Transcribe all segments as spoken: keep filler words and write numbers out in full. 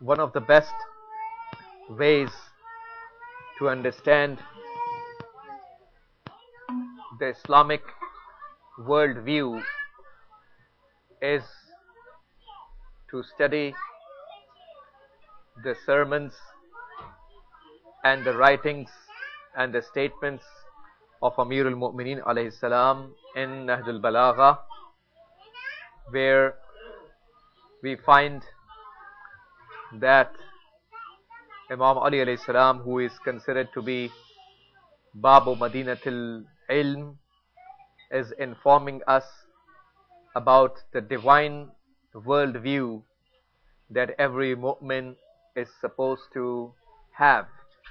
one of the best ways to understand the Islamic worldview is to study the sermons and the writings and the statements of Amir al-Mu'mineen alayhi salam in Nahj al-Balagha, where we find that Imam Ali alayhi salam, who is considered to be Babu Madinatul Ilm, is informing us about the divine worldview that every mu'min is supposed to have.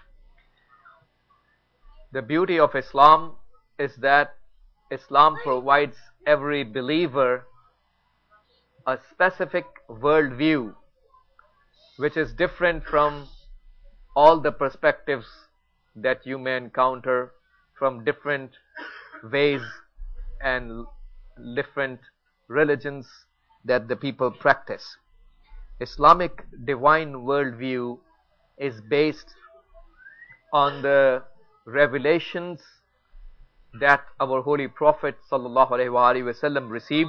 The beauty of Islam is that Islam provides every believer a specific worldview which is different from all the perspectives that you may encounter from different ways and different religions that the people practice. Islamic divine worldview is based on the revelations that our Holy Prophet sallallahu alaihi wasallam received,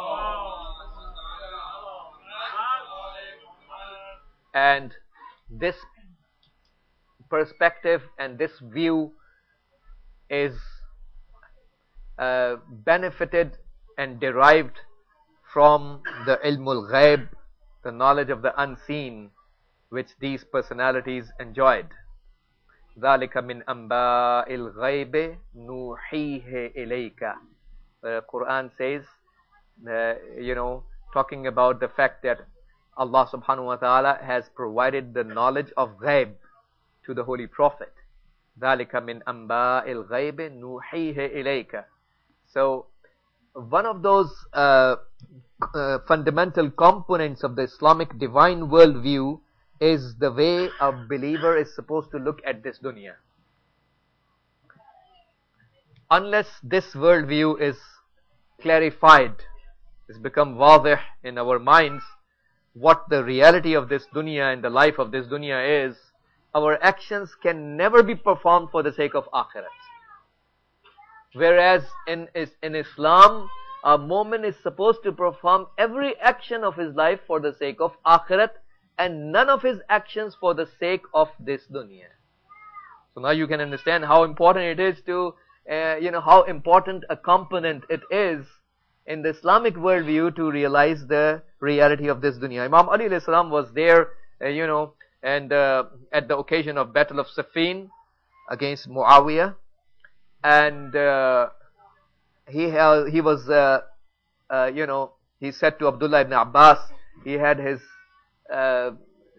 and this perspective and this view is uh, benefited and derived from the ilmul ghaib, the knowledge of the unseen, which these personalities enjoyed. ذَلِكَ مِنْ أَنْبَاءِ الْغَيْبِ نُوحِيهِ إِلَيْكَ. The Quran says, uh, you know, talking about the fact that Allah subhanahu wa ta'ala has provided the knowledge of ghaib to the Holy Prophet. ذَلِكَ مِنْ أَنْبَاءِ الْغَيْبِ نُوحِيهِ إِلَيْكَ. So, one of those uh, uh, fundamental components of the Islamic divine worldview is the way a believer is supposed to look at this dunya. Unless this worldview is clarified, it's become wadih in our minds, what the reality of this dunya and the life of this dunya is, our actions can never be performed for the sake of akhirat. Whereas in, in Islam, a mu'min is supposed to perform every action of his life for the sake of akhirat, and none of his actions for the sake of this dunya. So now you can understand how important it is to, uh, you know, how important a component it is in the Islamic worldview to realize the reality of this dunya. Imam Ali alayhi salam was there, uh, you know, and uh, at the occasion of Battle of Siffin against Muawiyah, and uh, he held, he was, uh, uh, you know, he said to Abdullah ibn Abbas, he had his uh,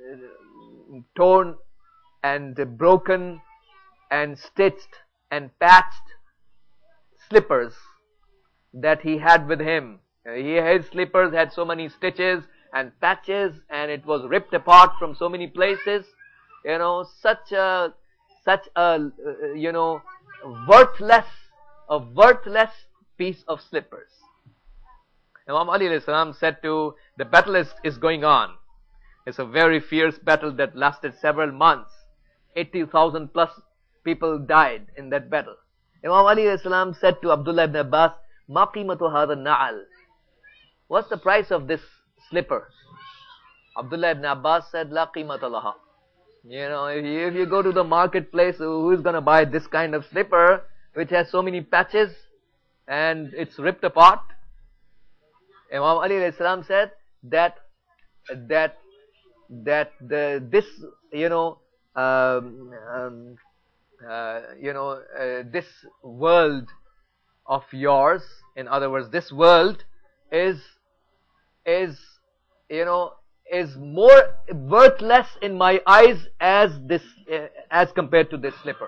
torn and broken and stitched and patched slippers that he had with him. He, his slippers had so many stitches and patches, and it was ripped apart from so many places. You know, such a, such a, uh, you know, worthless, a worthless piece of slippers. Imam Ali alayhi salam said to, the battle is, is going on. It's a very fierce battle that lasted several months. eighty thousand plus people died in that battle. Imam Ali alayhi salam said to Abdullah ibn Abbas, Ma qimatu hadha na'al? What's the price of this slipper? Abdullah ibn Abbas said, La qimata laha. You know, if you, if you go to the marketplace, who is going to buy this kind of slipper which has so many patches and it's ripped apart? Imam Ali alayhi salam said that that that the this you know um, um, uh, you know uh, this world of yours, in other words, this world is is you know is more worthless in my eyes as this uh, as compared to this slipper.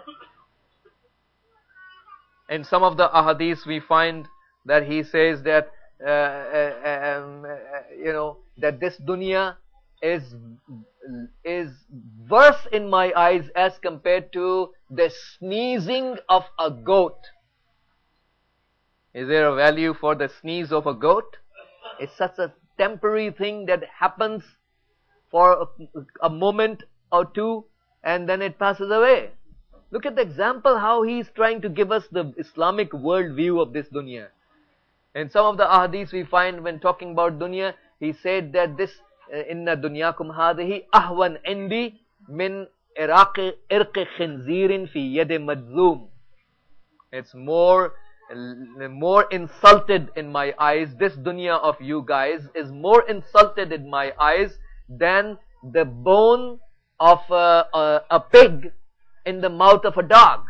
In some of the ahadith we find that he says that uh, uh, um, uh, you know that this dunya is is worse in my eyes as compared to the sneezing of a goat. Is there a value for the sneeze of a goat? It's such a temporary thing that happens for a, a moment or two, and then it passes away. Look at the example how he is trying to give us the Islamic worldview of this dunya. In some of the ahadith we find when talking about dunya, he said that this inna dunyakum hadihi ahwan indi min iraqi irqi khinzirin fi yadi madzum. It's more more insulted in my eyes. This dunya of you guys is more insulted in my eyes than the bone of a, a, a pig in the mouth of a dog.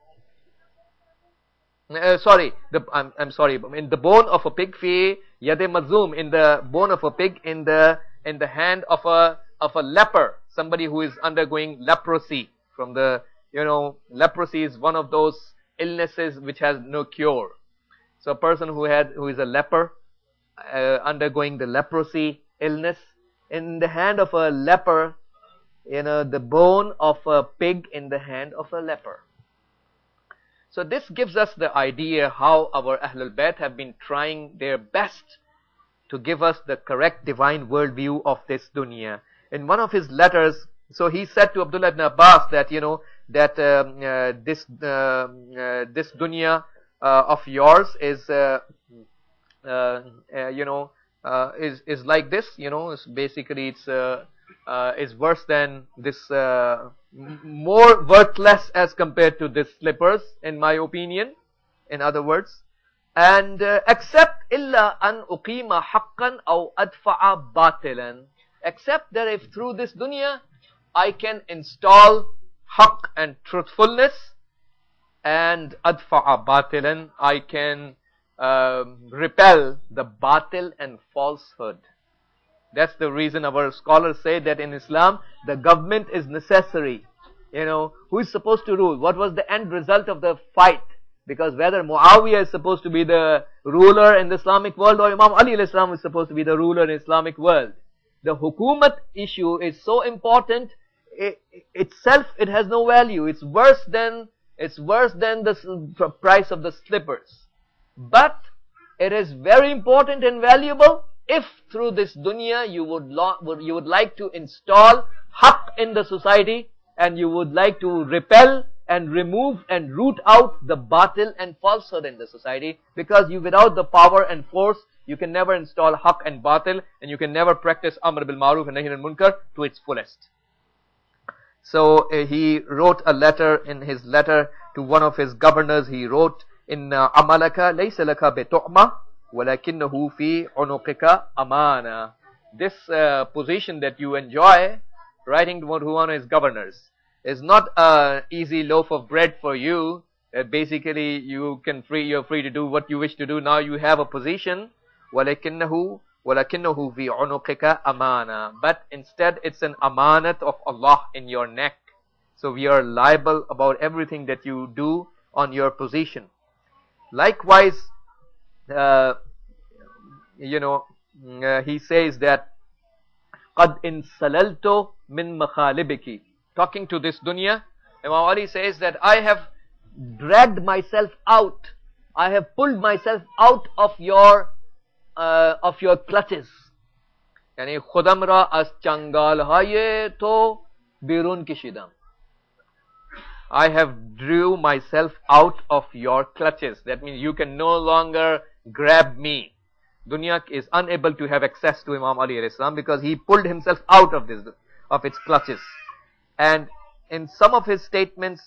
Uh, sorry, the, I'm, I'm sorry. In the bone of a pig, fi yade mazum, in the bone of a pig, in the in the hand of a of a leper, somebody who is undergoing leprosy. From the you know, leprosy is one of those illnesses which has no cure. So a person who had who is a leper, uh, undergoing the leprosy illness, in the hand of a leper, you know, the bone of a pig in the hand of a leper. So this gives us the idea how our Ahlul Bayt have been trying their best to give us the correct divine worldview of this dunya. In one of his letters, so he said to Abdullah ibn Abbas that, you know, that um, uh, this uh, uh, this dunya uh, of yours is, uh, uh, uh, you know, uh, is is like this. You know, it's basically it's uh, uh, is worse than this, uh, more worthless as compared to this slippers, in my opinion. In other words, and uh, except illa an uqima haqqan aw adfa'a batilan, except that if through this dunya I can install haqq and truthfulness, and adfa'a batilan, I can uh, repel the batil and falsehood. That's the reason our scholars say that in Islam the government is necessary. You know, who is supposed to rule? What was the end result of the fight? Because whether Muawiyah is supposed to be the ruler in the Islamic world or Imam Ali alayhi salam is supposed to be the ruler in the Islamic world, the hukumat issue is so important. It, itself, it has no value. It's worse than it's worse than the price of the slippers. But it is very important and valuable if through this dunya you would you would like to install haqq in the society, and you would like to repel and remove and root out the batil and falsehood in the society, because you, without the power and force, you can never install haqq and batil, and you can never practice amr bil ma'ruf and nahy anil munkar to its fullest. So uh, he wrote a letter. In his letter to one of his governors, he wrote, inna amalaka laysa laka bi tu'ma walakinnahu fi unuqika amana. This uh, position that you enjoy, writing to one of his governors, is not an easy loaf of bread for you. Uh, basically, you can free, you're free to do what you wish to do. Now you have a position. وَلَكِنَّهُ وَلَكِنَّهُ فِي عُنُقِكَ أَمَانَةً. But instead, it's an amanat of Allah in your neck. So we are liable about everything that you do on your position. Likewise, uh, you know, uh, he says that قَدْ إِنْسَلَلْتُ مِنْ مَخَالِبِكِ. Talking to this dunya, Imam Ali says that I have dragged myself out. I have pulled myself out of your uh, of your clutches. Yani khudam ra as changal haye to birun kishidam. I have drew myself out of your clutches. That means you can no longer grab me. Dunya is unable to have access to Imam Ali alayhi salam because he pulled himself out of this of its clutches. And in some of his statements,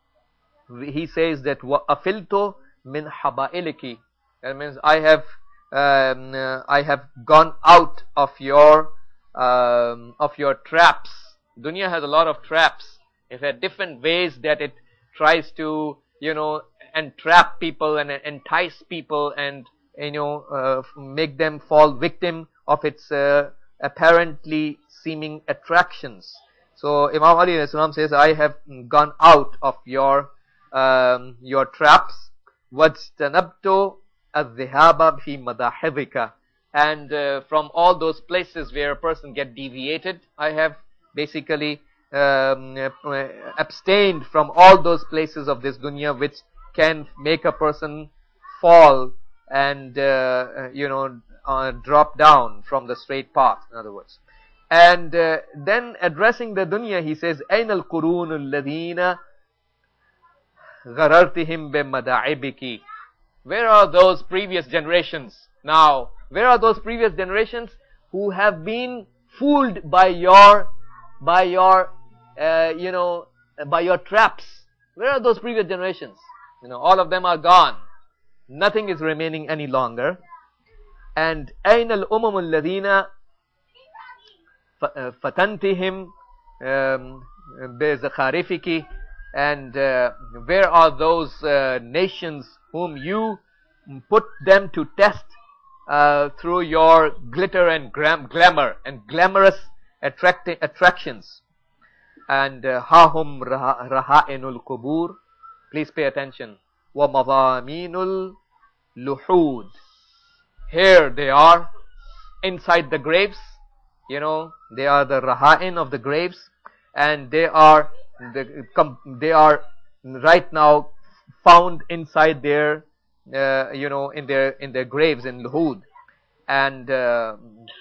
he says that وَأَفِلْتُ مِنْ حَبَائِلِكِ. That means I have um, uh, I have gone out of your um, of your traps. Dunya has a lot of traps. It has different ways that it tries to, you know, entrap people and entice people and, you know, uh, make them fall victim of its uh, apparently seeming attractions. So Imam Ali alayhi salam says, I have gone out of your um, your traps. وَاجْتَنَبْتُ الذِّهَابَ فِي مَدَاحِضِكَ. And uh, from all those places where a person get deviated, I have basically um, uh, abstained from all those places of this dunya which can make a person fall and uh, you know uh, drop down from the straight path, in other words. And uh, then addressing the dunya, he says, أَيْنَ الْقُرُونُ الَّذِينَ غَرَرْتِهِمْ بِمَدَاعِبِكِ. Where are those previous generations now? Where are those previous generations who have been fooled by your, by your, uh, you know, by your traps? Where are those previous generations? You know, all of them are gone. Nothing is remaining any longer. And أين الأمم الذين فتنتهم بزخارفك. And uh, where are those uh, nations whom you put them to test uh, through your glitter and gram glamour and glamorous attracti attractions? And hahum raha'inul qubur. Please pay attention. Wa madhaminul luhud. Here they are inside the graves. You know, they are the raha'in of the graves, and they are the, they are right now found inside their uh, you know in their in their graves in luhud. And uh,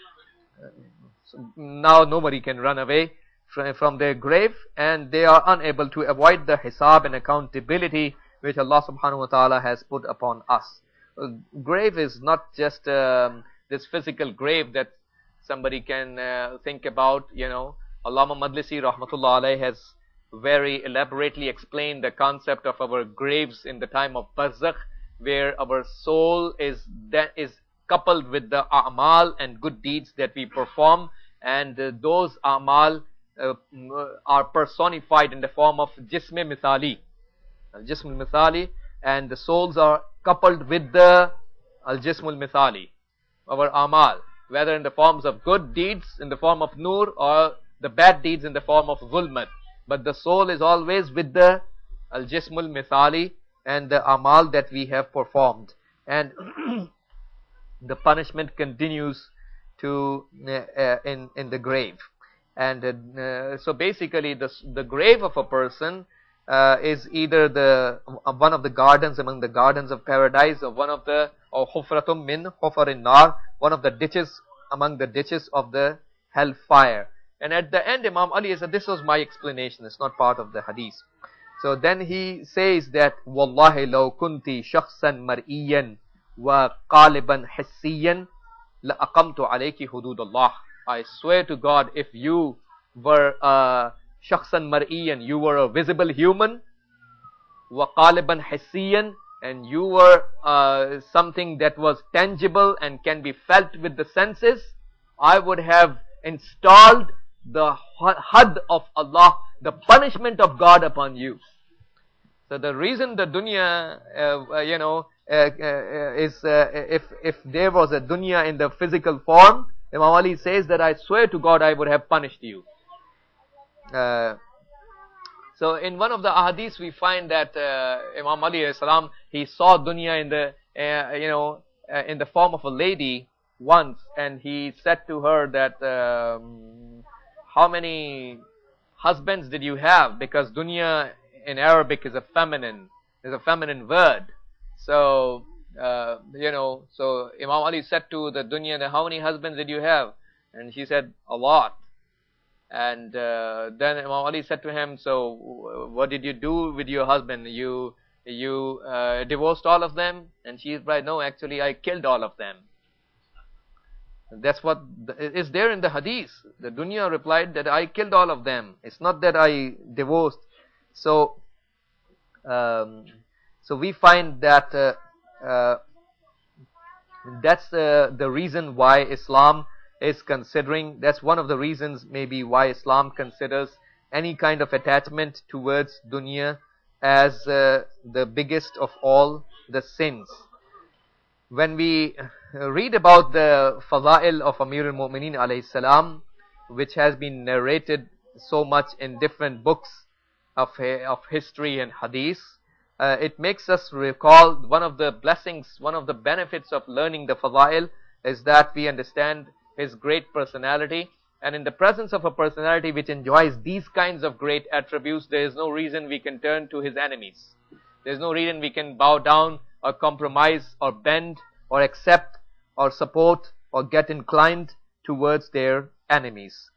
now nobody can run away from their grave, and they are unable to avoid the hisab and accountability which Allah subhanahu wa ta'ala has put upon us. Uh, grave is not just um, this physical grave that somebody can uh, think about. You know, Allama Majlisi rahmatullah alayhi has very elaborately explained the concept of our graves in the time of barzakh, where our soul is that is coupled with the a'mal and good deeds that we perform, and uh, those a'mal uh, are personified in the form of jism mithali, al-jism mithali, and the souls are coupled with the al-jism mithali, our a'mal, whether in the forms of good deeds in the form of nur, or the bad deeds in the form of zulmat. But the soul is always with the al-jism mithali and the amal that we have performed, and the punishment continues to uh, uh, in in the grave. And uh, so basically the the grave of a person uh, is either the uh, one of the gardens among the gardens of paradise, or one of the or hufratum min hufarin nar, one of the ditches among the ditches of the hellfire. And at the end, Imam Ali said, this was my explanation, it's not part of the hadith. So then he says that Wallahi law kunti shakhsan mar'iyan wa qaliban hissiyan la aqamtu alayki hududallah. I swear to God, if you were uh, shakhsan mar'iyan, you were a visible human, wa qaliban hissiyan, and you were uh, something that was tangible and can be felt with the senses, I would have installed the had of Allah, the punishment of God upon you. So the reason the dunya, uh, uh, you know, uh, uh, is uh, if if there was a dunya in the physical form, Imam Ali says that I swear to God I would have punished you. Uh, so in one of the ahadiths we find that uh, Imam Ali alayhi salam, he saw dunya in the uh, you know uh, in the form of a lady once, and he said to her that. Um, How many husbands did you have? Because dunya in Arabic is a feminine, is a feminine word. So, uh, you know, so Imam Ali said to the dunya, how many husbands did you have? And she said, a lot. And uh, then Imam Ali said to him, so what did you do with your husband? You, you uh, divorced all of them? And she replied, no, actually I killed all of them. That's what is there in the hadith. The dunya replied that I killed all of them. It's not that I divorced. So, um, so we find that uh, uh, that's uh, the reason why Islam is considering. That's one of the reasons maybe why Islam considers any kind of attachment towards dunya as uh, the biggest of all the sins. When we read about the fadail of Amir al-Mu'mineen alayhi salam, which has been narrated so much in different books of, of history and hadith, uh, it makes us recall one of the blessings, one of the benefits of learning the fadail is that we understand his great personality. And in the presence of a personality which enjoys these kinds of great attributes, there is no reason we can turn to his enemies. There is no reason we can bow down or compromise or bend or accept or support or get inclined towards their enemies.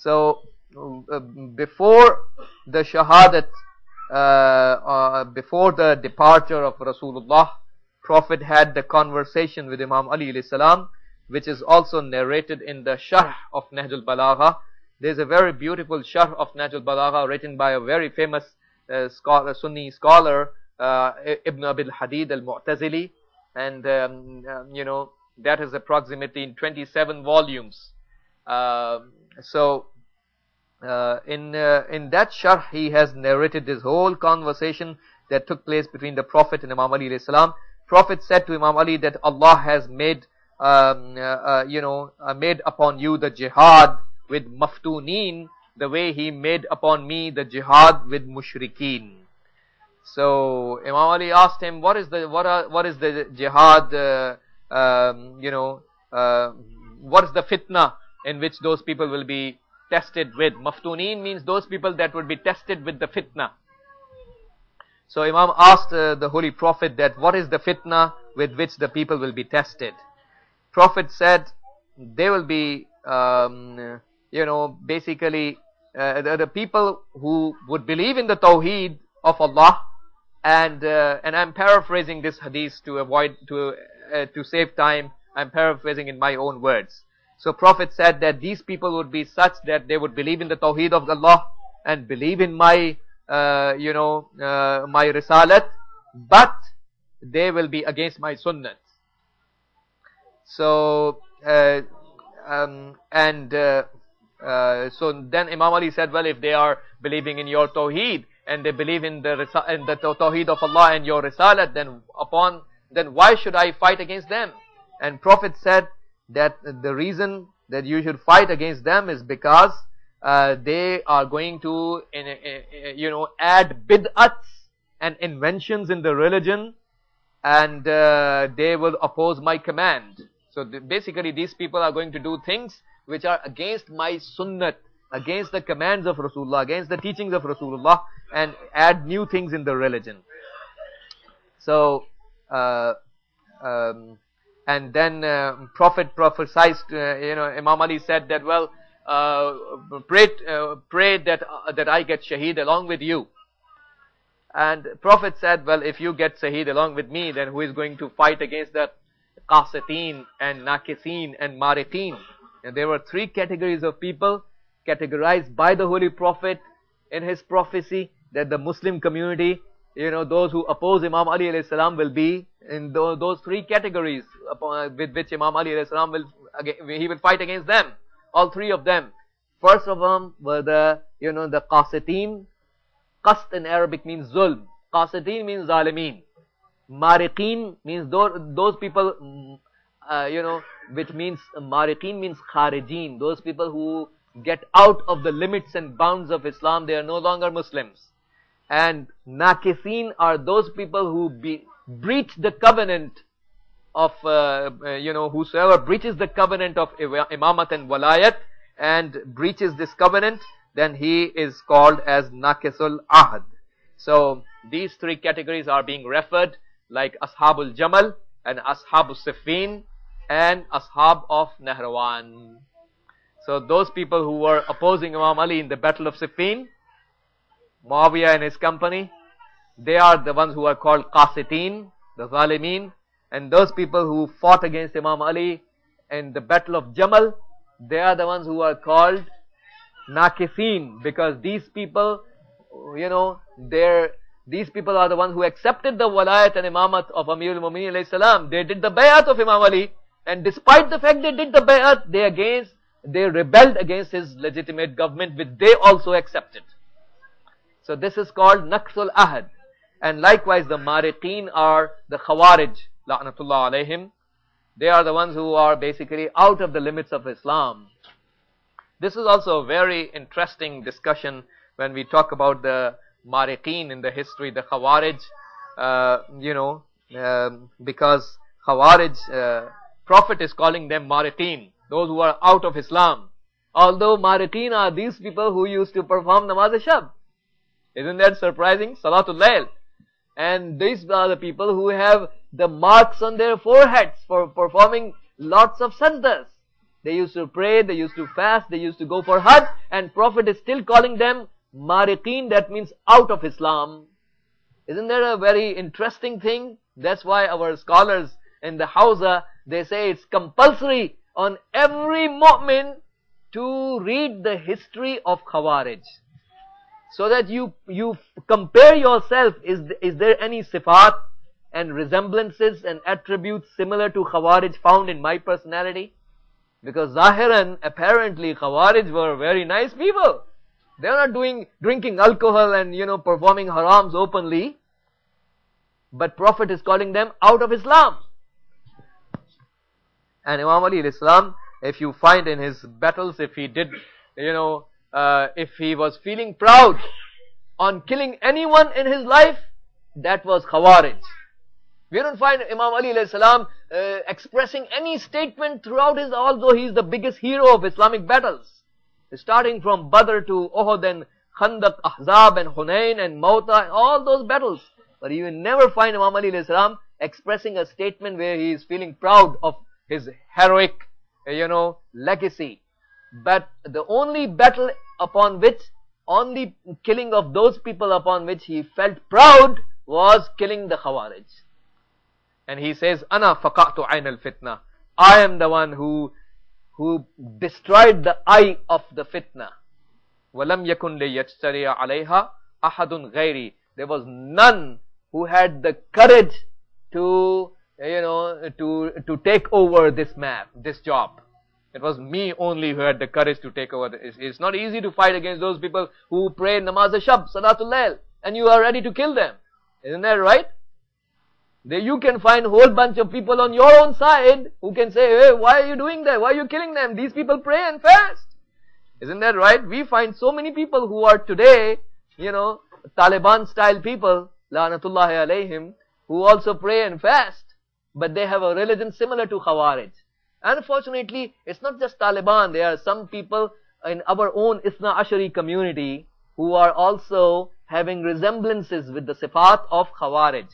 So uh, before the shahadat, uh, uh, before the departure of Rasulullah, Prophet had the conversation with Imam Ali alayhi salam, which is also narrated in the Sharh of Nahjul Balagha. There's a very beautiful Sharh of Nahjul Balagha written by a very famous uh, scholar, Sunni scholar, uh, Ibn Abil Hadid al-Mu'tazili, and um, um, you know, that is approximately in twenty-seven volumes. Uh, so uh, in uh, in that Sharh, he has narrated this whole conversation that took place between the Prophet and Imam Ali alayhi salam. Prophet said to Imam Ali that Allah has made um, uh, uh, you know uh, made upon you the jihad with maftuneen the way he made upon me the jihad with mushrikeen. So Imam Ali asked him, what is the what are what is the jihad uh, um, you know uh, what is the fitna in which those people will be tested with? Maftuneen means those people that would be tested with the fitna. So Imam asked uh, the Holy Prophet that what is the fitna with which the people will be tested? Prophet said they will be um, you know basically uh, the, the people who would believe in the Tawheed of Allah, and uh, and I'm paraphrasing this hadith to avoid to uh, to save time. I'm paraphrasing in my own words. So Prophet said that these people would be such that they would believe in the Tawheed of Allah and believe in my uh, you know uh, my risalat, but they will be against my sunnah. So uh, um, and uh, uh, so then Imam Ali said, well, if they are believing in your Tawheed and they believe in the in the Tawheed of Allah and your risalat, then upon then why should I fight against them? And Prophet said that the reason that you should fight against them is because uh, they are going to in, in, you know add bid'ats and inventions in the religion, and uh, they will oppose my command. So th basically these people are going to do things which are against my sunnat, against the commands of Rasulullah, against the teachings of Rasulullah, and add new things in the religion. So uh, um, and then uh, Prophet prophesied, uh, you know, Imam Ali said that, well, uh, pray, uh, pray that uh, that I get shaheed along with you. And Prophet said, well, if you get shaheed along with me, then who is going to fight against the qasitin and nakisin and mariqin? And there were three categories of people categorized by the Holy Prophet in his prophecy, that the Muslim community, you know, those who oppose Imam Ali alayhi salam will be in those, those three categories upon, with which Imam Ali alayhi salam will, he will fight against them. All three of them. First of them were the, you know, the qasitin. Qast in Arabic means zulm. Qasitin means zalimeen. Mariqin means those, those people, uh, you know, which means mariqin means kharijin. Those people who get out of the limits and bounds of Islam, they are no longer Muslims. And nakisin are those people who be, breach the covenant of, uh, uh, you know, whosoever breaches the covenant of imamat and walayat and breaches this covenant, then he is called as nakisul ahad. So these three categories are being referred, like Ashabul Jamal and Ashabul Siffin and Ashab of Nahrawan. So those people who were opposing Imam Ali in the battle of Siffin, Muawiyah and his company, they are the ones who are called Qasitin, the Zalimin. And those people who fought against Imam Ali in the battle of Jamal, they are the ones who are called Nakisin, because these people, you know, they're these people are the ones who accepted the walayat and imamat of Amirul Mu'mineen alayhi salam. They did the bay'at of Imam Ali, and despite the fact they did the bay'at, they against they rebelled against his legitimate government, which they also accepted. So this is called Naqsul Ahad. And likewise the Mariqeen are the Khawarij, la'natullah alayhim. They are the ones who are basically out of the limits of Islam. This is also a very interesting discussion when we talk about the Mariqeen in the history, the Khawarij, uh, you know, um, because Khawarij, uh, Prophet is calling them Mariqeen, those who are out of Islam. Although Mariqeen are these people who used to perform Namaz-e-Shab. Isn't that surprising? Salatul Layl. And these are the people who have the marks on their foreheads for performing lots of sajdas. they used to pray, they used to fast, they used to go for Hajj, and Prophet is still calling them mariqeen, that means out of Islam. Isn't that a very interesting thing? That's why our scholars in the Hausa, they say it's compulsory on every mu'min to read the history of Khawarij, so that you you compare yourself. Is is there any sifat and resemblances and attributes similar to Khawarij found in my personality? Because Zahiran, apparently Khawarij were very nice people. They are not doing drinking alcohol and, you know, performing harams openly. But Prophet is calling them out of Islam. And Imam Ali alayhi salam, if you find in his battles, if he did, you know, uh, if he was feeling proud on killing anyone in his life, that was Khawarij. We don't find Imam Ali alayhi salam uh, expressing any statement throughout his, although he is the biggest hero of Islamic battles. Starting from Badr to Uhud and Khandaq, Ahzab and Hunayn and Mauta and all those battles. But you will never find Imam Ali alayhi salam expressing a statement where he is feeling proud of his heroic, you know, legacy. But the only battle upon which, only killing of those people upon which he felt proud was killing the Khawarij. And he says, Ana faqa'tu ayn al-fitna. I am the one who who destroyed the eye of the fitna. وَلَمْ يَكُنْ لِيَجْتَرِيَ عَلَيْهَا أَحَدٌ غَيْرِي. There was none who had the courage to, you know, to to take over this map, this job. It was me only who had the courage to take over. It's, it's not easy to fight against those people who pray namaz al-shab, salatul layl, and you are ready to kill them. Isn't that right? There you can find a whole bunch of people on your own side who can say, hey, why are you doing that? Why are you killing them? These people pray and fast. Isn't that right? We find so many people who are today, you know, Taliban style people, la'natullahi alayhim, who also pray and fast, but they have a religion similar to Khawarij. Unfortunately, it's not just Taliban. There are some people in our own Isna Ashari community who are also having resemblances with the sifat of Khawarij.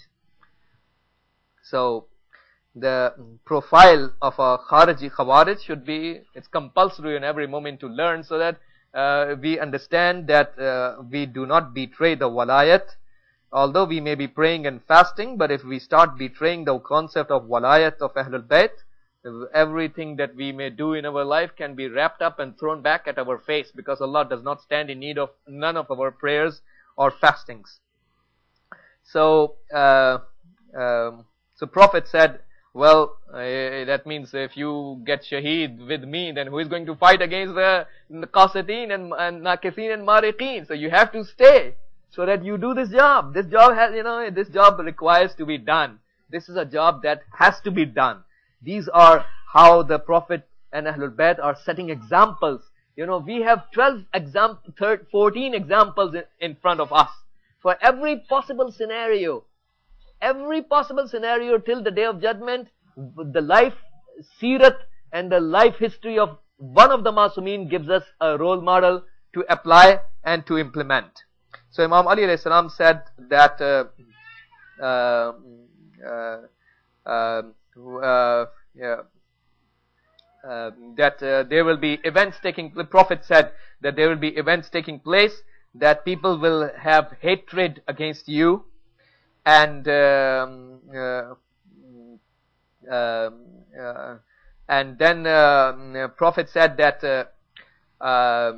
So, the profile of a Khariji Khawarij should be, it's compulsory in every moment to learn, so that uh, we understand that uh, we do not betray the walayat. Although we may be praying and fasting, but if we start betraying the concept of walayat of Ahlul Bayt, everything that we may do in our life can be wrapped up and thrown back at our face, because Allah does not stand in need of none of our prayers or fastings. So, uh, um, So Prophet said, well, uh, that means if you get shaheed with me, then who is going to fight against the, the Qasitin and, and Nakithin and Mariqeen? So you have to stay so that you do this job. This job has, you know, this job requires to be done. This is a job that has to be done. These are how the Prophet and Ahlul Bayt are setting examples. You know, we have twelve examples, fourteen examples in, in front of us. For every possible scenario, every possible scenario till the day of judgment, the life, seerat and the life history of one of the Masumeen gives us a role model to apply and to implement. So Imam Ali alayhi salam said that uh, uh, uh, uh, uh, yeah, uh, that uh, there will be events taking, the Prophet said that there will be events taking place, that people will have hatred against you. And um, uh, uh, uh, and then uh, Prophet said that uh, uh,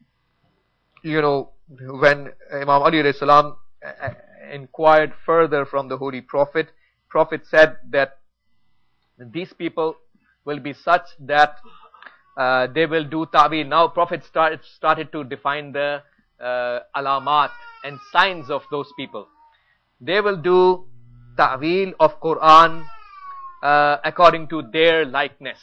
you know, when Imam Ali alayhi salam inquired further from the Holy Prophet, Prophet said that these people will be such that uh, they will do ta'wil. Now Prophet started started to define the uh, alamat and signs of those people. They will do ta'wil of Quran uh, according to their likeness.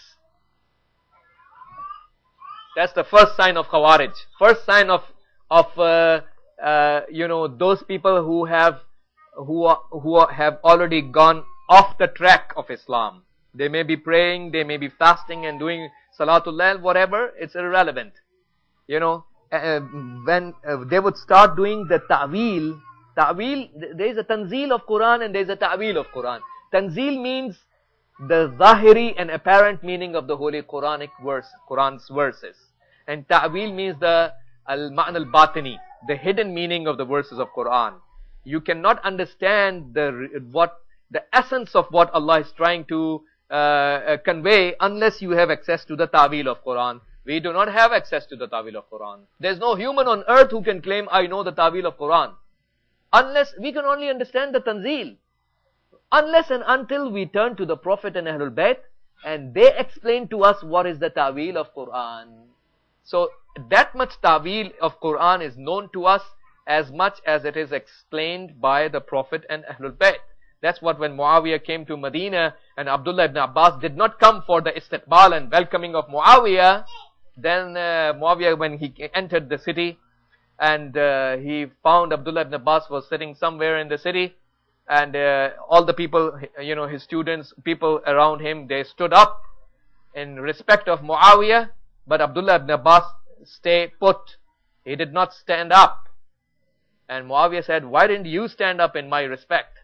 That's the first sign of Khawarij. First sign of of uh, uh, you know, those people who have who are, who are, have already gone off the track of Islam. They may be praying, they may be fasting and doing Salatul Layl, whatever. It's irrelevant. You know, uh, when uh, they would start doing the ta'wil. Ta'wil, there is a tanzeel of Quran and there is a ta'wil of Quran. Tanzeel means the zahiri and apparent meaning of the holy Quranic verse, Quran's verses. And ta'wil means the al-ma'na al-batini, the hidden meaning of the verses of Quran. You cannot understand the what the essence of what Allah is trying to uh, uh, convey unless you have access to the ta'wil of Quran. We do not have access to the ta'wil of Quran. There's no human on earth who can claim, I know the ta'wil of Quran. Unless we can only understand the tanzil. Unless and until we turn to the Prophet and Ahlul Bayt and they explain to us what is the ta'wil of Quran. So that much ta'wil of Quran is known to us as much as it is explained by the Prophet and Ahlul Bayt. That's what when Muawiyah came to Medina and Abdullah ibn Abbas did not come for the istiqbal and welcoming of Muawiyah, then uh, Muawiyah, when he entered the city and uh, he found Abdullah ibn Abbas was sitting somewhere in the city, and uh, all the people, you know, his students, people around him, they stood up in respect of Muawiyah, but Abdullah ibn Abbas stayed put. He did not stand up. And Muawiyah said, why didn't you stand up in my respect?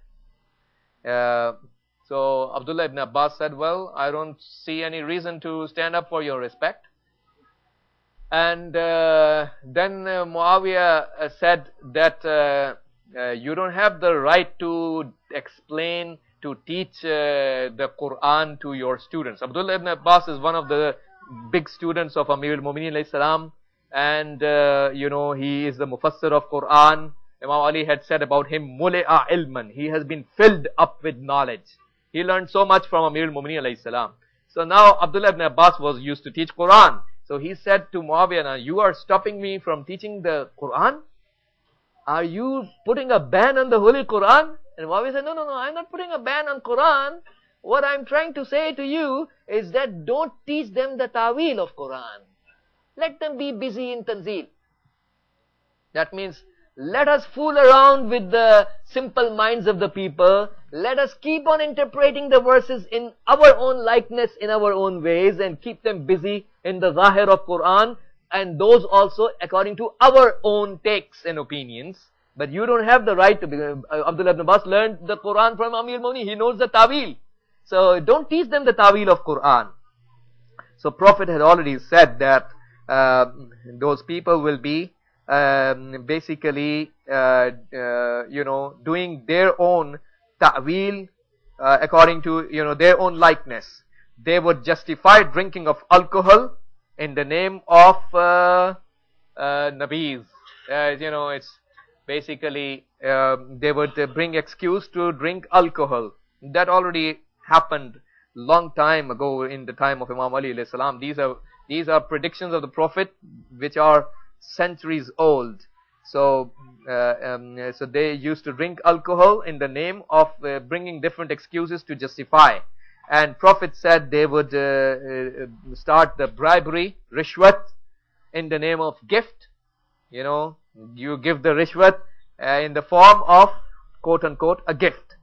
Uh, so Abdullah ibn Abbas said, well, I don't see any reason to stand up for your respect. And uh, then uh, Muawiyah uh, said that uh, uh, you don't have the right to explain, to teach uh, the Quran to your students. Abdullah ibn Abbas is one of the big students of Amir al-Mu'mineen alayhi salam, and uh, you know, he is the mufassir of Quran. Imam Ali had said about him, muli'a ilman, he has been filled up with knowledge. He learned so much from Amir al-Mu'mineen alayhi salam. So now Abdullah ibn Abbas was used to teach Quran. So he said to Muawiyah, now you are stopping me from teaching the Quran? Are you putting a ban on the Holy Quran? And Muawiyah said, no, no, no, I'm not putting a ban on Quran. What I'm trying to say to you is that don't teach them the ta'wil of Quran. Let them be busy in tanzil. That means let us fool around with the simple minds of the people. Let us keep on interpreting the verses in our own likeness, in our own ways, and keep them busy in the zahir of Quran, and those also according to our own takes and opinions. But you don't have the right to be. Uh, Abdullah ibn Abbas learned the Quran from Amir al-Mu'mineen. He knows the ta'wil. So don't teach them the ta'wil of Quran. So Prophet had already said that uh, those people will be um, basically, uh, uh, you know, doing their own ta'wil uh, according to, you know, their own likeness. They would justify drinking of alcohol in the name of uh, uh, Nabis. Uh, you know, it's basically, uh, they would uh, bring excuse to drink alcohol. That already happened long time ago in the time of Imam Ali alayhi salam. These are, these are predictions of the Prophet which are centuries old. So, uh, um, so they used to drink alcohol in the name of uh, bringing different excuses to justify. And Prophet said they would uh, uh, start the bribery, rishwat, in the name of gift. You know, you give the rishwat uh, in the form of, quote unquote, a gift.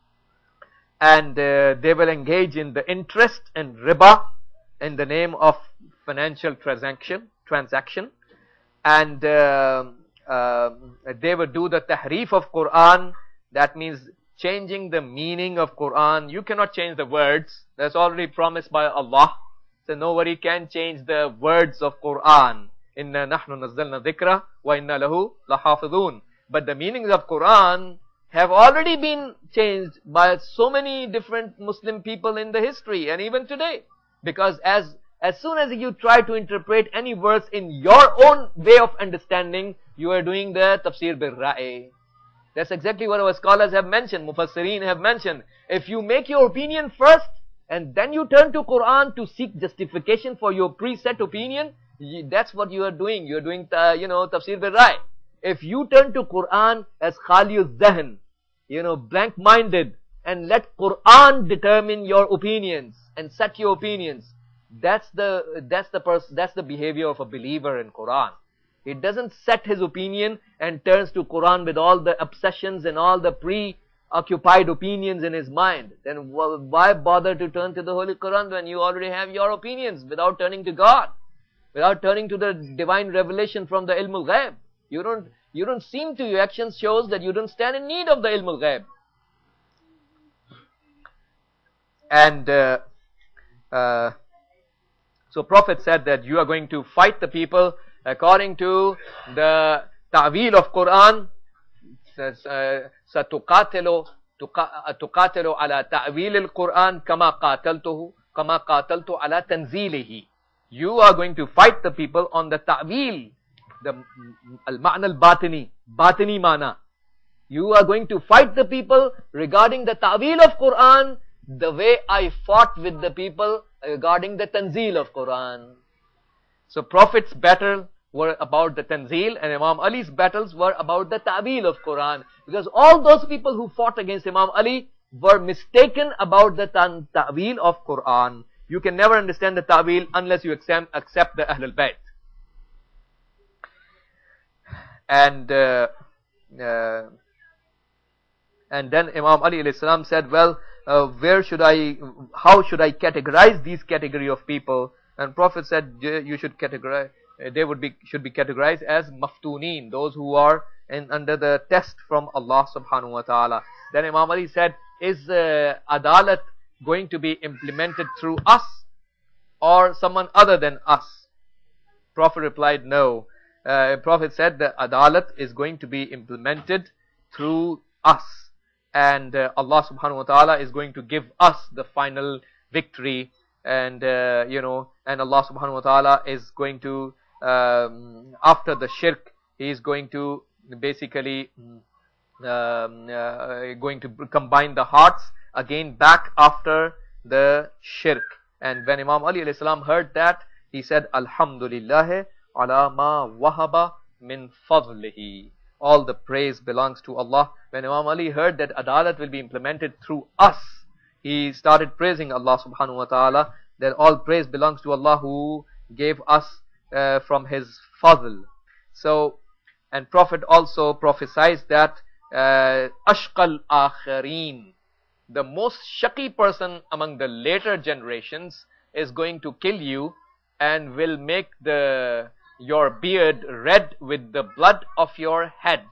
And uh, they will engage in the interest and riba in the name of financial transaction. transaction. And uh, uh, they would do the tahrif of Quran. That means changing the meaning of Quran. You cannot change the words. That's already promised by Allah. So nobody can change the words of Quran. Inna nahnu nazzalna dhikra wa inna lahu lahafidhun. But the meanings of Quran have already been changed by so many different Muslim people in the history and even today. Because as as soon as you try to interpret any verse in your own way of understanding, you are doing the tafsir bil ra'i. That's exactly what our scholars have mentioned, Mufassirin have mentioned. If you make your opinion first, and then you turn to Quran to seek justification for your preset opinion, that's what you are doing. You are doing, uh, you know, tafsir bil ra'i. If you turn to Quran as Khaliyuz Zahn, you know, blank-minded, and let Quran determine your opinions and set your opinions, that's the that's the person that's the behavior of a believer in Quran. He doesn't set his opinion and turns to Quran with all the obsessions and all the preoccupied opinions in his mind. Then why bother to turn to the Holy Quran when you already have your opinions without turning to God, without turning to the divine revelation from the Ilm al-Ghaib? You don't you don't seem to, your actions shows that you don't stand in need of the Ilm al-Ghaib. And uh, uh, so Prophet said that you are going to fight the people according to the ta'wil of Quran. سَتُقَاتِلُ تُقَاتِلُ عَلَى تَعْوِيلِ الْقُرْآنِ كَمَا قَاتَلْتُهُ كَمَا قَاتَلْتُ عَلَى تَنْزِيلِهِ. You are going to fight the people on the ta'wil, the al-ma'na al-batini, batini mana. You are going to fight the people regarding the ta'wil of Quran the way I fought with the people regarding the tanzeel of Quran. So Prophet's battle were about the tanzeel, and Imam Ali's battles were about the ta'wil of Quran. Because all those people who fought against Imam Ali were mistaken about the ta'wil of Quran. You can never understand the ta'wil unless you accept, accept the Ahlul Bayt. And uh, uh, and then Imam Ali alayhi salam said, well, uh, where should I, how should I categorize these category of people? And Prophet said, you should categorize, they would be, should be categorized as maftuneen, those who are in, under the test from Allah subhanahu wa ta'ala. Then Imam Ali said, is uh, adalat going to be implemented through us or someone other than us? Prophet replied, no. Uh, Prophet said the adalat is going to be implemented through us, and uh, Allah subhanahu wa ta'ala is going to give us the final victory, and uh, you know, and Allah subhanahu wa ta'ala is going to um, after the shirk, he is going to basically um, uh, going to combine the hearts again back after the shirk. And when Imam Ali alayhi salam heard that, he said, Alhamdulillah ala ma wahaba min fadlihi. All the praise belongs to Allah. When Imam Ali heard that adalat will be implemented through us, he started praising Allah subhanahu wa ta'ala, that all praise belongs to Allah who gave us uh, from his fadl. So, and Prophet also prophesied that uh, ashqal akhareen, the most shaqi person among the later generations, is going to kill you and will make the your beard red with the blood of your head.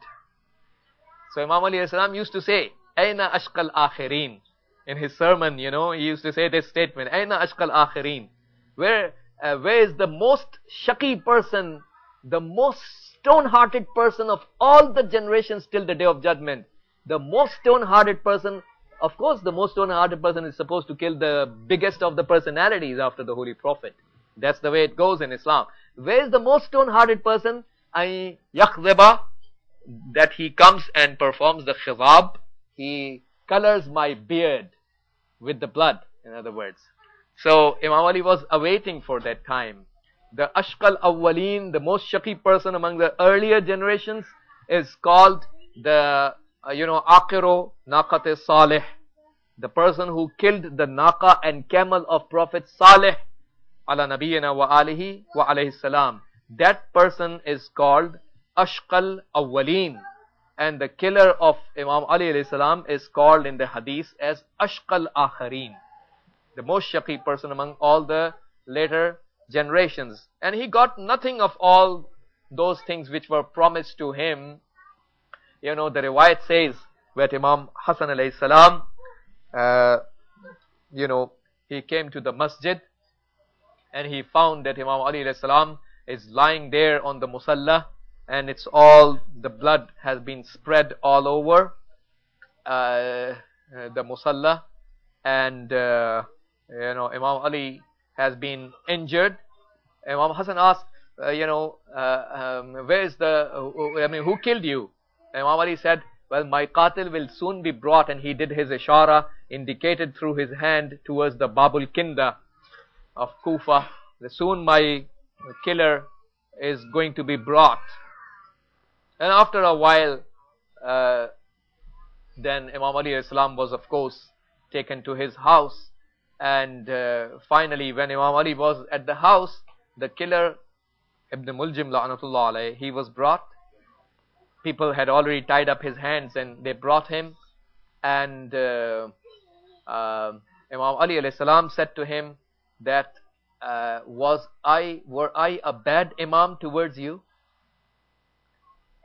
So Imam Ali alayhi salam used to say, Aina ashqal akhirin. In his sermon, you know, he used to say this statement, Aina ashqal akhirin. Where, uh, where is the most shaqi person, the most stone-hearted person of all the generations till the day of judgment? The most stone-hearted person, of course the most stone-hearted person is supposed to kill the biggest of the personalities after the Holy Prophet. That's the way it goes in Islam. Where is the most stone-hearted person? Ay yakhziba, that he comes and performs the khizab. He colors my beard with the blood, in other words. So Imam Ali was awaiting for that time. The ashqal awwaleen, the most shaqi person among the earlier generations, is called the, uh, you know, akhiru naqat salih, the person who killed the naqa and camel of Prophet Salih ala nabiyyina wa alihi wa alayhi salam. That person is called ashqal awwaleen, and the killer of Imam Ali alayhi salam is called in the hadith as ashqal akhareen, the most shaqi person among all the later generations. And he got nothing of all those things which were promised to him. You know, the riwayat says that Imam Hassan alayhi salam, uh, you know, he came to the masjid and he found that Imam Ali alayhi salam is lying there on the musalla, and it's all, the blood has been spread all over uh, uh, the musalla, and uh, you know, Imam Ali has been injured. Imam Hassan asked, uh, you know, uh, um, where is the, uh, I mean, who killed you? Imam Ali said, well, my qatil will soon be brought, and he did his ishara, indicated through his hand towards the Babul Kinda of Kufa. Soon my killer is going to be brought. And after a while, uh, then Imam Ali alayhi salam was, of course, taken to his house. And uh, finally, when Imam Ali was at the house, the killer, Ibn Muljim la'natullah alayhi, he was brought. People had already tied up his hands and they brought him. And uh, uh, Imam Ali alayhi salam said to him that, uh, was I, were I a bad imam towards you?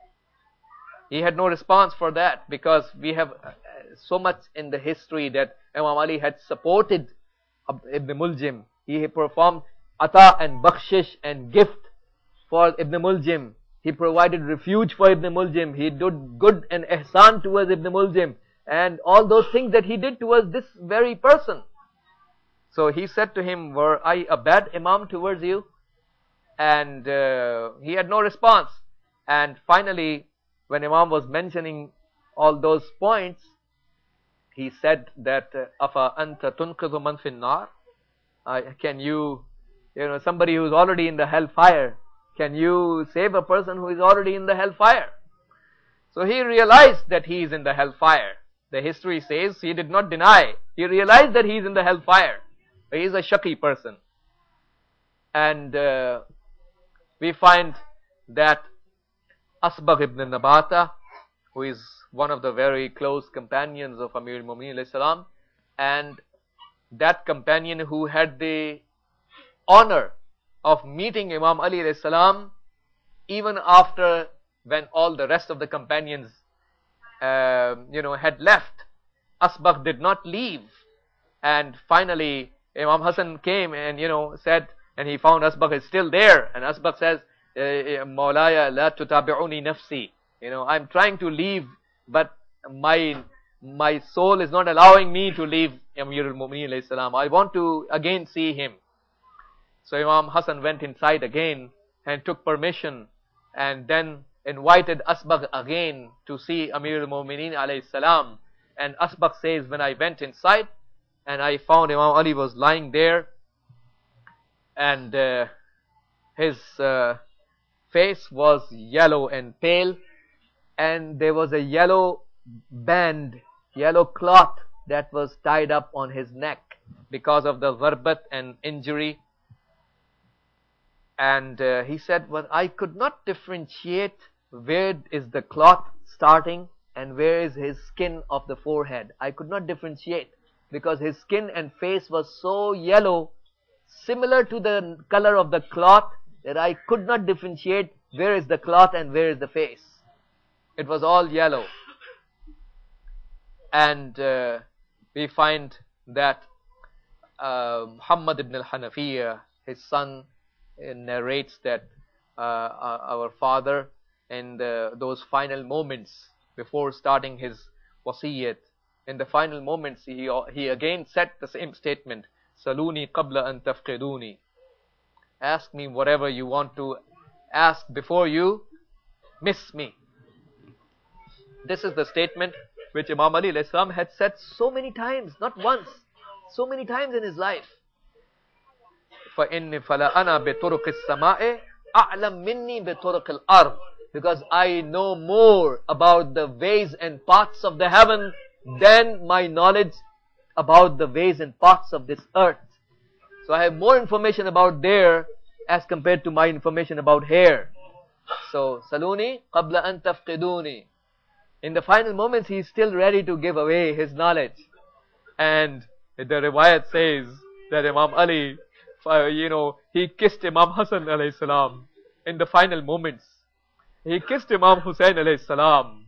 He had no response for that, because we have uh, so much in the history that Imam Ali had supported Ibn Muljim. He performed ata and bakhshish and gift for Ibn Muljim. He provided refuge for Ibn Muljim. He did good and ihsan towards Ibn Muljim. And all those things that he did towards this very person. So he said to him, were I a bad imam towards you? And uh, he had no response. And finally, when Imam was mentioning all those points, he said that, Afa anta tunqidhu man fin nar? Can you, you know, somebody who's already in the hellfire, can you save a person who is already in the hellfire? So he realized that he is in the hellfire. The history says he did not deny. He realized that he is in the hellfire. He is a shaqi person. And uh, we find that Asbagh ibn Nabata, who is one of the very close companions of Amir al-Mu'mineen alayhi salam, and that companion who had the honor of meeting Imam Ali alayhi salam, even after when all the rest of the companions uh, you know, had left, Asbagh did not leave. And finally, Imam Hassan came and, you know, said, and he found Asbagh is still there. And Asbagh says, Mawlaya la tutabi'uni nafsi. You know, I'm trying to leave, but my my soul is not allowing me to leave Amir al-Mu'mineen alayhi salam. I want to again see him. So Imam Hassan went inside again and took permission, and then invited Asbagh again to see Amir al-Mu'mineen alayhi salam. And Asbagh says, when I went inside and I found Imam Ali was lying there, and uh, his uh, face was yellow and pale, and there was a yellow band, yellow cloth that was tied up on his neck because of the gharbat and injury. And uh, he said, well, I could not differentiate where is the cloth starting and where is his skin of the forehead. I could not differentiate because his skin and face was so yellow, similar to the color of the cloth, that I could not differentiate where is the cloth and where is the face. It was all yellow. And uh, we find that uh, Muhammad ibn al-Hanafiya, his son, uh, narrates that uh, our father, in the, those final moments before starting his wasiyyat, in the final moments he, he again said the same statement, Saluni qabla an tafqiduni. Ask me whatever you want to ask before you miss me. This is the statement which Imam Ali alayhi salam had said so many times, not once, so many times in his life. فَإِنِّ فَلَا أَنَا بِطُرُقِ السَّمَاءِ أَعْلَمْ مِنِّي بِطُرُقِ الْأَرْضِ. Because I know more about the ways and paths of the heaven than my knowledge about the ways and paths of this earth. So I have more information about there as compared to my information about here. So, Saluni qabla an tafqiduni. In the final moments, he is still ready to give away his knowledge. And the riwayat says that Imam Ali, you know, he kissed Imam Hassan alayhi salam in the final moments. He kissed Imam Hussain alayhi salam.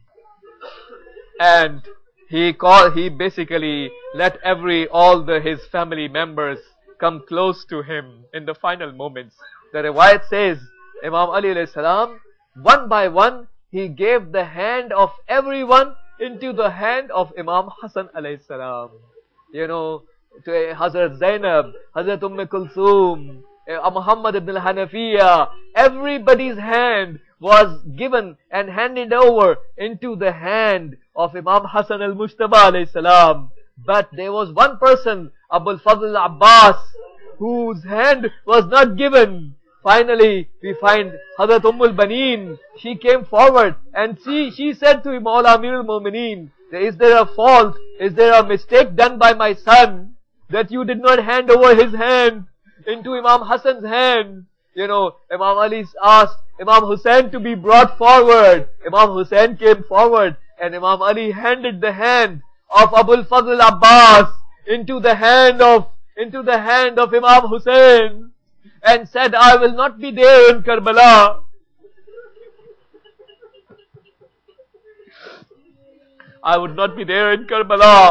And he called, he basically let every, all the, his family members come close to him in the final moments. The riwayat says, Imam Ali alayhi salam, one by one, he gave the hand of everyone into the hand of Imam Hassan alayhi salam. You know, to Hazrat Zainab, Hazrat Umm Kulthum, Muhammad ibn al-Hanafiya, everybody's hand was given and handed over into the hand of Imam Hassan al-Mujtaba alayhi salam. But there was one person, Abul Fadl Abbas, whose hand was not given. Finally, we find Hazrat Umm al-Baneen. She came forward and she, she said to Mawla Amir al-Mu'mineen, is there a fault? Is there a mistake done by my son that you did not hand over his hand into Imam Hassan's hand? You know, Imam Ali asked Imam Hussain to be brought forward. Imam Hussain came forward and Imam Ali handed the hand of Abul Fadl Abbas into the hand of into the hand of Imam Hussain and said, I will not be there in Karbala. I would not be there in Karbala.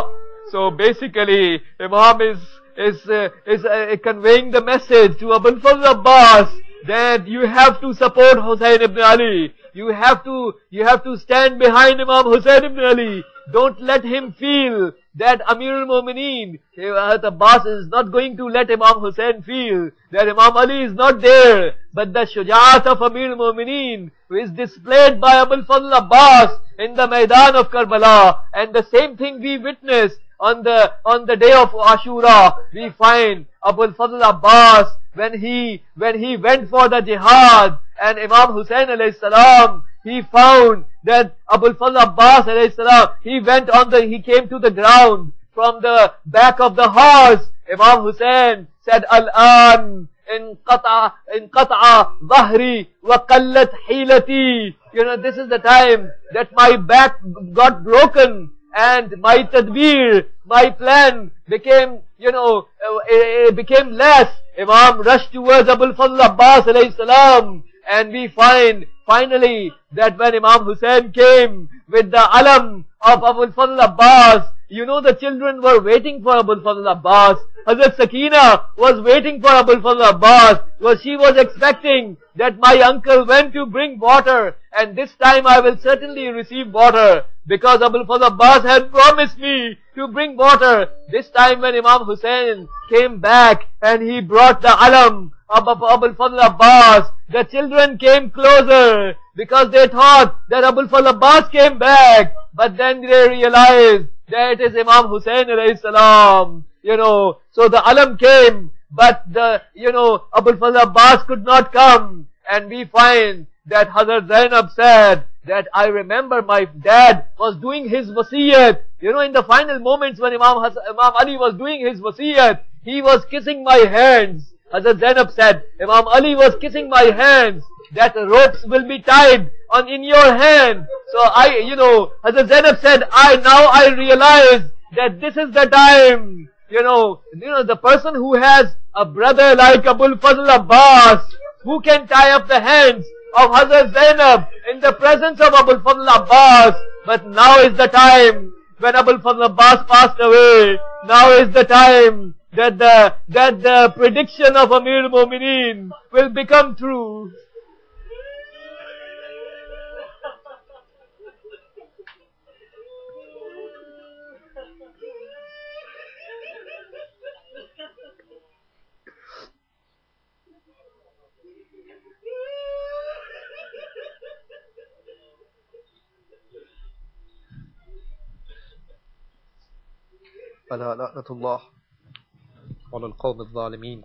So basically, Imam is is uh, is uh, conveying the message to Abul Fazl Abbas that you have to support Hussain ibn Ali. You have to you have to stand behind Imam Hussain ibn Ali. Don't let him feel that Amir al-Mu'mineen, Hazrat Abbas is not going to let Imam Hussain feel that Imam Ali is not there. But the shujaat of Amir al-Mu'mineen is displayed by Abul Fazl Abbas in the Maidan of Karbala. And the same thing we witnessed on the on the day of Ashura. We find Abul Fazl Abbas when he when he went for the jihad, and Imam Hussain alayhi salam, he found that Abul Fazl Abbas alayhi salam, he went on the he came to the ground from the back of the horse. Imam Hussain said, Al-an inqata'a inqata'a dhahri wa qallat hilati. You know, this is the time that my back got broken and my tadbir, my plan became, you know, it became less. Imam rushed towards Abul Fazl Abbas alayhi salam, and we find finally that when Imam Hussain came with the alam of Abul Fazl Abbas, you know, the children were waiting for Abul Fazl Abbas. Hazrat Sakina was waiting for Abul Fazl Abbas, because she was expecting that my uncle went to bring water, and this time I will certainly receive water, because Abul Fazl Abbas had promised me to bring water. This time when Imam Hussain came back and he brought the alam of Abul Fazl Abbas, the children came closer because they thought that Abul Fazl Abbas came back, but then they realized that it is Imam Hussain alayhi salam. You know, so the alam came, but the, you know, Abul Fazl Abbas could not come. And we find that Hazrat Zainab said that I remember my dad was doing his wasiyat. You know, in the final moments when Imam, Has Imam Ali was doing his wasiyat, he was kissing my hands. Hazrat Zainab said, Imam Ali was kissing my hands, that ropes will be tied on in your hand. So I, you know, Hazrat Zainab said, I now I realize that this is the time. You know, you know, the person who has a brother like Abul Fazl Abbas, who can tie up the hands of Hazrat Zainab in the presence of Abul Fazl Abbas. But now is the time when Abul Fazl Abbas passed away. Now is the time that the that the prediction of Amir al-Mu'mineen will become true. ألا لعنة الله على القوم الظالمين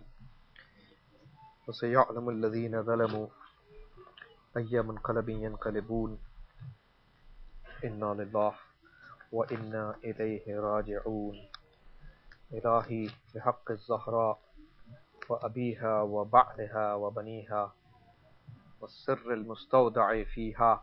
وسيعلم الذين ظلموا أي منقلب ينقلبون إنا لله وإنا إليه راجعون. إلهي بحق الزهراء وأبيها وبعلها وبنيها والسر المستودع فيها،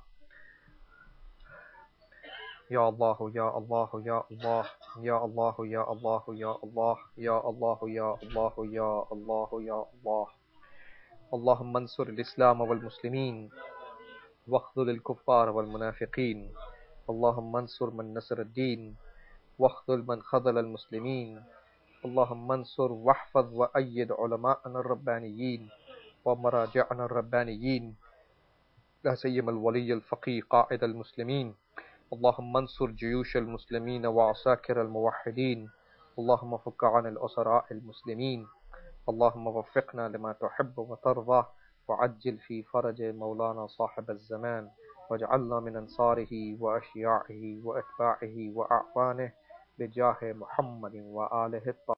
يا الله يا الله يا الله يا الله يا الله يا الله يا الله يا الله يا الله يا الله. اللهم انصر الإسلام والمسلمين واخذل الكفار والمنافقين. اللهم انصر من نصر الدين واخذل من خذل المسلمين. اللهم انصر واحفظ وأيد علماءنا الربانيين ومراجعنا الربانيين، لا سيما الولي الفقيه قائد المسلمين. اللهم انصر جيوش المسلمين وعساكر الموحدين. اللهم فك عن الأسراء المسلمين. اللهم وفقنا لما تحب وترضى وعجل في فرج مولانا صاحب الزمان، واجعلنا من أنصاره وأشياعه وأتباعه وأعوانه بجاه محمد وآله الطاهرين.